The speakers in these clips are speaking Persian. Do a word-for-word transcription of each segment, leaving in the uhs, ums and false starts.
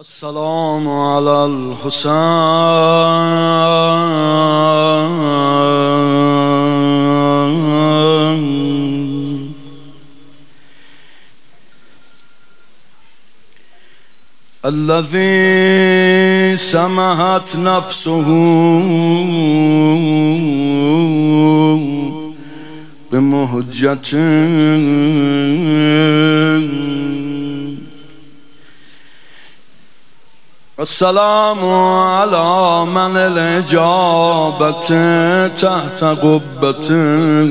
السلام على الحسين الذي سمحت نفسه بمهجة السلام على من الإجابة تحت قبته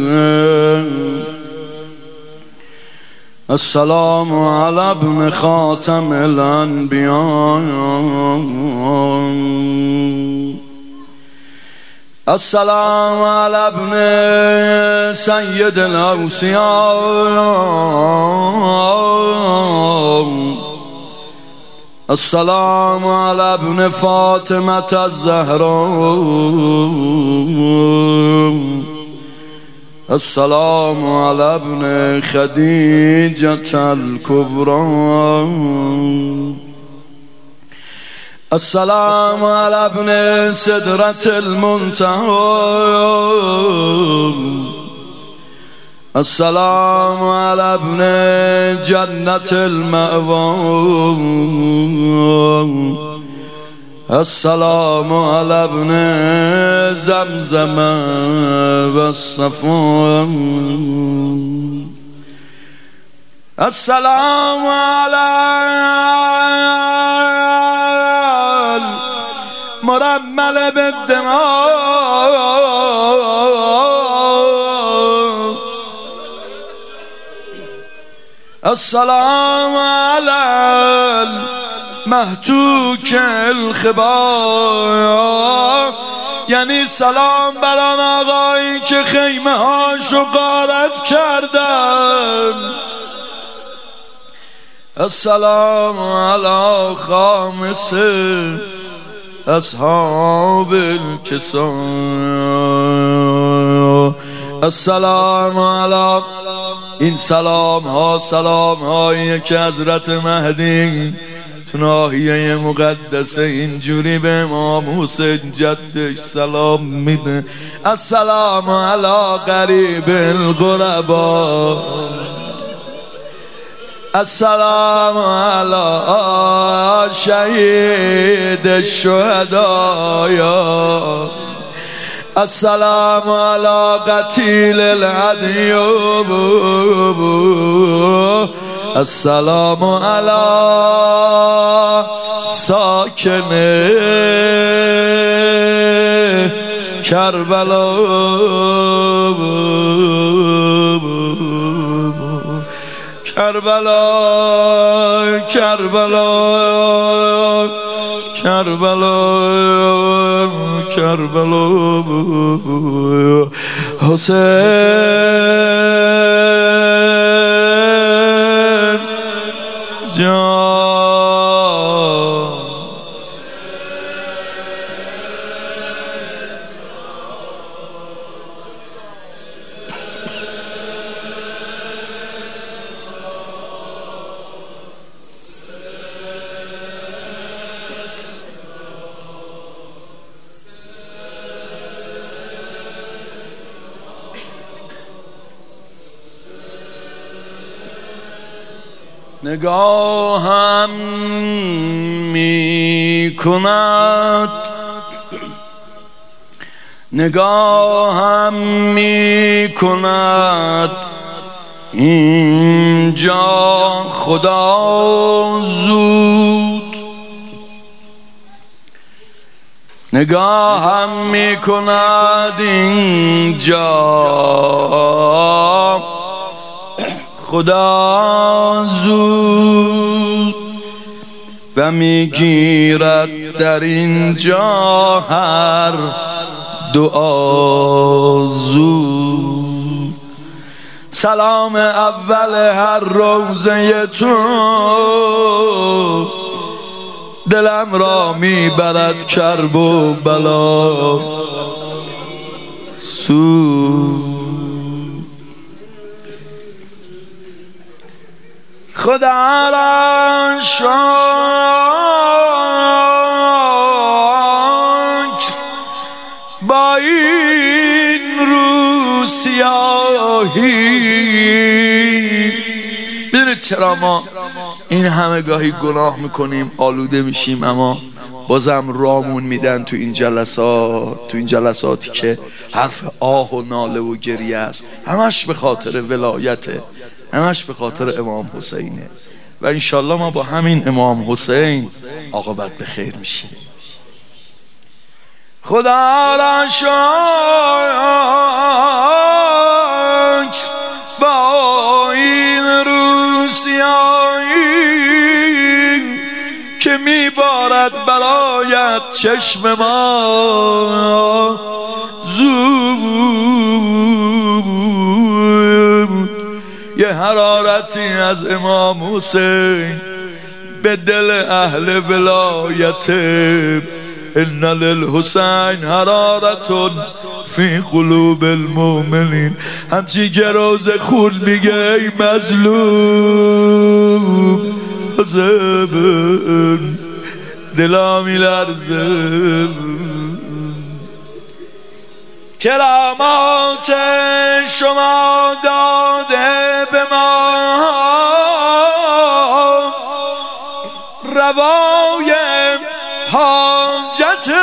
السلام على ابن خاتم الأنبياء السلام على ابن سيد الأوصياء السلام على ابن فاطمة الزهراء السلام على ابن خديجة الكبرى السلام على ابن سدرة المنتهى السلام على ابن جنة المأوى السلام على ابن زمزم والصفا السلام على المرمل بالدماء السلام على المهتوك الخبا یعنی سلام بر آن آقایی که خیمه هاشو غارت کردن السلام علی خامس اصحاب الکسا السلام علی این سلام ها سلام هایی که حضرت مهدی تو ناحیه مقدسه اینجوری به امام حسین جدش سلام میده السلام علی قریب الغربا السلام علی شهید الشهداء السلام على قتيل العديوب السلام على ساكن كربلاء كربلاء كربلاء كربلاء كربلاء حسين جان نگاهم می کند نگاهم می کند اینجا خدا زود نگاهم می کند اینجا خدا زود و میگیرد در اینجا هر دعا زود سلام اول هر روزه تو دلم را میبرد کرب و بلا سود خدا را شکر با این رو سیاهی. میدونید چرا ما این همه گاهی گناه میکنیم، آلوده میشیم، اما بازم رامون میدن تو این جلسات، تو این جلساتی که حرف آه و ناله و گریه است، همش به خاطر ولایته، همش به خاطر امام حسینه. و انشالله ما با همین امام حسین عاقبت به خیر میشیم. خدا را شکر با این روسیایی که میبارد برایت چشم ما زود. یه حرارتی از امام حسین به دل اهل ولایت. ان للحسین حرارت فی قلوب المؤمنین. همچی که روز خون میگه ای مظلوم حسین دلا میلرزه. کرامات شما داده به ما روای حاجت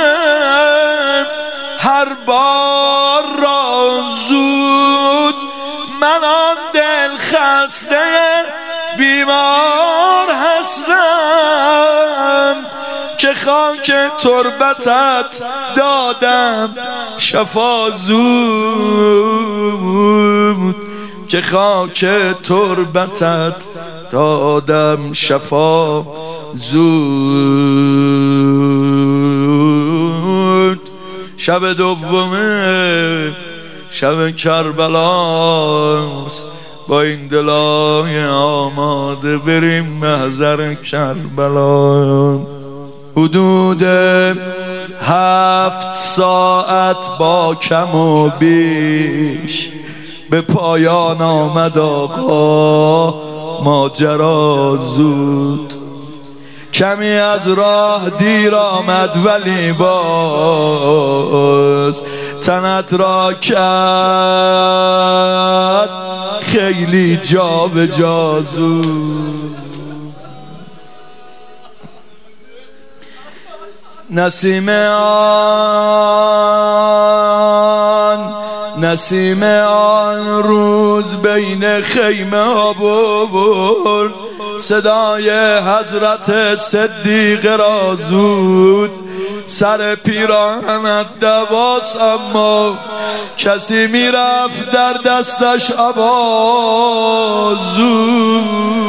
هر بار را زود. من آن دل خسته بیمار هستم که خاک تربتت دادم شفا زود، که خاک تربتت دادم شفا زود. شب دومه شب کربلاست، با این دلای آماده بریم محضر کربلا. حدود هفت ساعت با کم و بیش به پایان آمد آقا ماجرا زود. کمی از راه دیر آمد ولی باز تنت را کرد خیلی جا به جا زود. نسیم آن نسیم آن روز بین خیمه ها برد صدای حضرت صدیق را زود. سر پیراهنت دواس اما کسی میرفت در دستش عبا زود.